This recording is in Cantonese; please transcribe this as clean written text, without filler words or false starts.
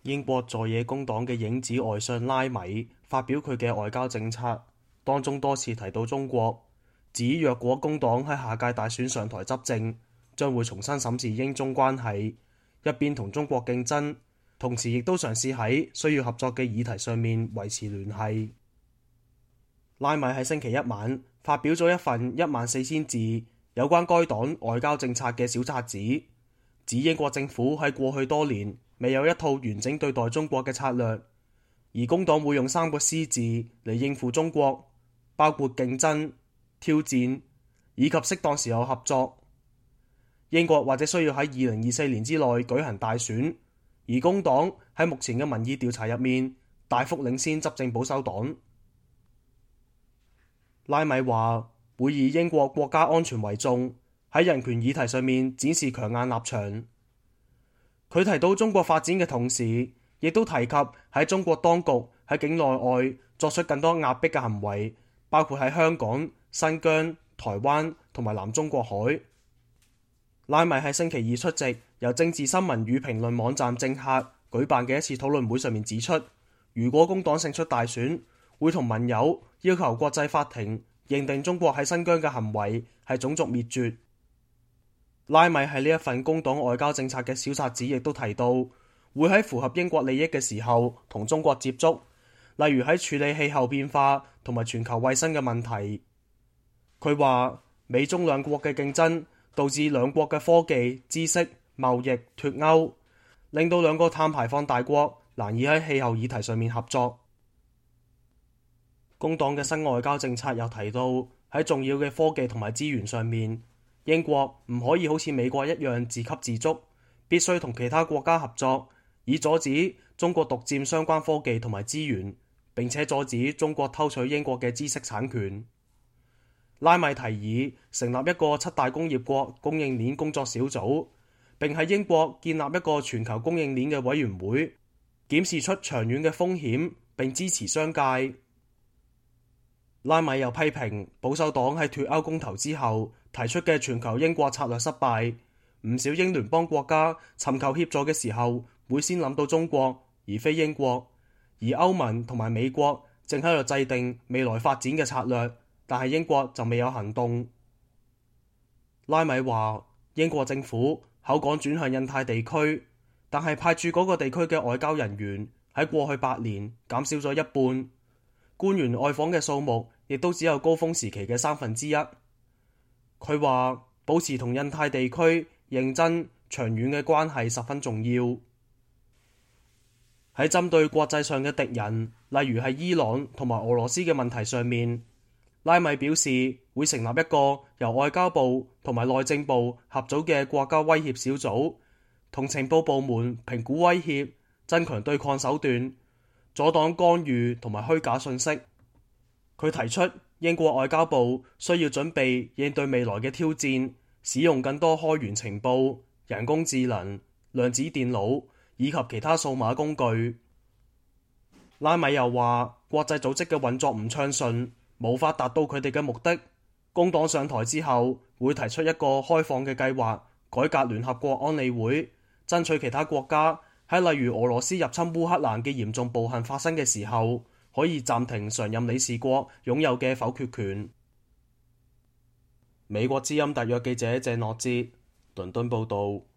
英國在野工黨嘅影子外相拉米發表佢嘅外交政策，當中多次提到中國，指若果工黨喺下屆大選上台執政，將會重新審視英中關係，一邊同中國競爭，同時亦都嘗試喺需要合作嘅議題上面維持聯繫。拉米喺星期一晚發表咗一份14,000字有關該黨外交政策嘅小冊子，指英國政府喺過去多年未有一套完整對待中國嘅策略，而工黨會用3個 C 字嚟應付中國，包括競爭、挑戰以及適當時候合作。英國或者需要喺2024年之內舉行大選，而工黨喺目前嘅民意調查入面大幅領先執政保守黨。拉米話會以英國國家安全為重，喺人權議題上面展示強硬立場。佢提到中國發展嘅同時，亦都提及喺中國當局喺境內外作出更多壓迫嘅行為，包括喺香港、新疆、台灣同埋南中國海。拉米喺星期二出席由政治新聞與評論網站政客舉辦嘅一次討論會上面指出，如果工黨勝出大選，會同盟友要求國際法庭認定中國喺新疆嘅行為係種族滅絕。拉米喺呢一份工黨外交政策嘅小冊子亦都提到，會喺符合英國利益嘅時候同中國接觸，例如喺處理氣候變化同埋全球衛生嘅問題。佢話美中兩國嘅競爭導致兩國嘅科技、知識、貿易脫鈎，令到兩個碳排放大國難以喺氣候議題上面合作。工黨嘅新外交政策又提到喺重要嘅科技同埋資源上面，英國唔可以好似美國一樣自給自足，必須同其他國家合作，以阻止中國獨佔相關科技同埋資源，並且阻止中國偷取英國嘅知識產權。拉米提議成立一個7大工業國供應鏈工作小組，並喺英國建立一個全球供應鏈嘅委員會，檢視出長遠嘅風險，並支持商界。拉米又批評保守黨喺脫歐公投之後提出嘅全球英國策略失敗，唔少英聯邦國家尋求協助嘅時候會先諗到中國而非英國，而歐盟同埋美國正喺度制定未來發展嘅策略，但係英國就未有行動。拉米話英國政府口講轉向印太地區，但係派駐嗰個地區嘅外交人員喺過去8年減少咗一半，官員外訪嘅數目亦都只有高峰時期嘅1/3。佢話保持同印太地區認真長遠嘅關係十分重要。喺針對國際上嘅敵人，例如係伊朗同埋俄羅斯嘅問題上面，拉米表示會成立一個由外交部同埋內政部合組嘅國家威脅小組，同情報部門評估威脅，增強對抗手段，阻擋干預同埋虛假信息。佢提出英國外交部需要準備應對未來嘅挑戰，使用更多開源情報、人工智能、量子電腦以及其他數碼工具。拉米又話國際組織嘅運作唔暢順，無法達到佢哋嘅目的。工黨上台之後會提出一個開放嘅計劃，改革聯合國安理會，爭取其他國家喺例如俄羅斯入侵烏克蘭嘅嚴重暴行發生嘅時候，可以暫停常任理事國擁有嘅否決權。美國之音特約記者謝諾哲倫敦報導。